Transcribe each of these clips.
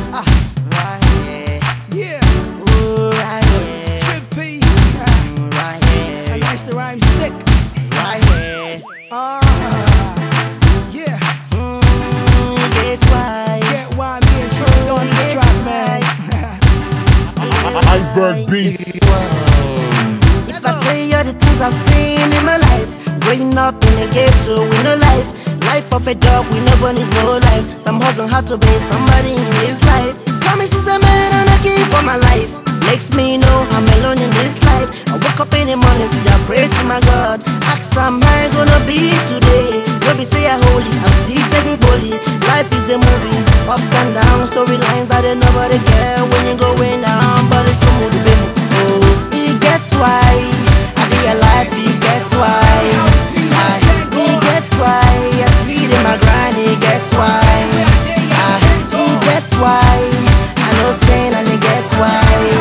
Right here. Yeah, Ooh, right here. trippy. Right here. I nice the rhyme sick. Right here. Yeah. That's why. Get why me and Troy on this track, man. Iceberg Beats. If I tell you the things I've seen in my life, growing up in the ghetto with no life, life of a dog with no one is no life. Some hustle hard to be somebody in his life. Promises the man and I give for my life. Makes me know I'm alone in this life. I wake up in the morning, see I pray to my God. Ask am I gonna be today? Don't be say I holy, I'm see taking holy. Life is a movie, ups and downs, storylines that ain't nobody care when you're going down. But it's come with the oh, it gets why. I be alive, it gets why. It gets why. I see it in my grind, it gets why. It gets why. I know saying and it gets why.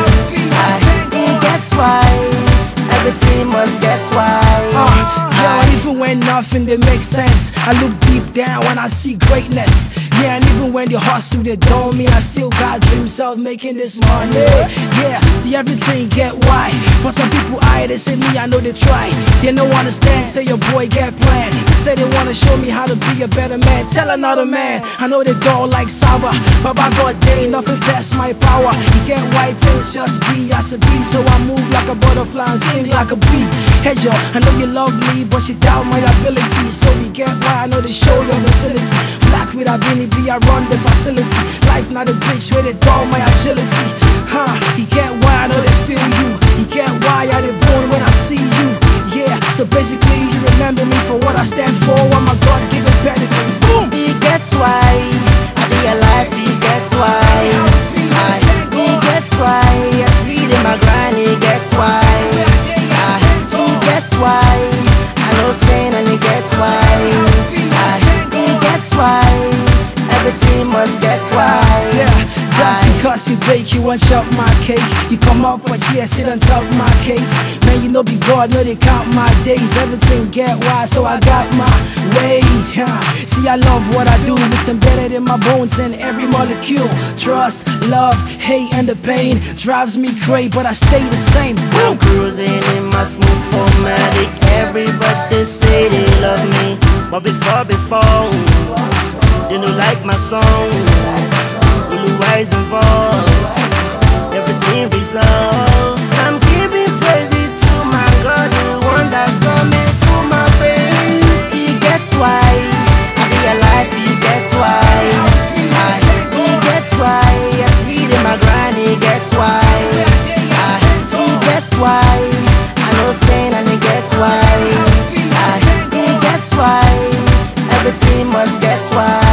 It gets why. Everything must get why. Even when nothing they make sense, I look deep down when I see greatness. Yeah, and even when the hustle they don't mean, I still got dreams of making this money. Yeah, see everything get why. For some people they say me, I know they try. They don't understand, say your boy get planned. They say they wanna show me how to be a better man. Tell another man, I know they don't like sour, but by God there ain't nothing past my power. You get white things, just be as a bee. So I move like a butterfly and sting like a bee. Hey Joe, I know you love me, but you doubt my ability. So we get why I know they show your facility. Black with a beanie B, I run the facility. Life not a bitch where they dull my agility. You get why I know they feel you. You get why I they born when I see you. Yeah, so basically you remember me for what I stand for. I'm my God-given pedigree. Boom! It gets why. I be alive, it gets why. It gets why. I see it in my grind, it gets why. It gets why. I know saying and it gets why. It gets why. Everything must get why. Yeah, just because you bake, you want chop my cake. You come up for cheer, sit on top my case. Man, you know be God, know they count my days. Everything get why, so I got my ways. See, I love what I do. It's embedded in my bones and every molecule. Trust, love, hate, and the pain drives me crazy, but I stay the same. I'm cruising in my smooth formatic. Everybody say they love me, but before they don't like my song. Otherwise involved, everything resolved. I'm giving praises to my God, the one that saw me through my pains. He gets why. I be alive, he gets why. He gets why. I see it in my grind, he gets why. He gets why. I know saying and he gets why. He gets why. Everything must get why.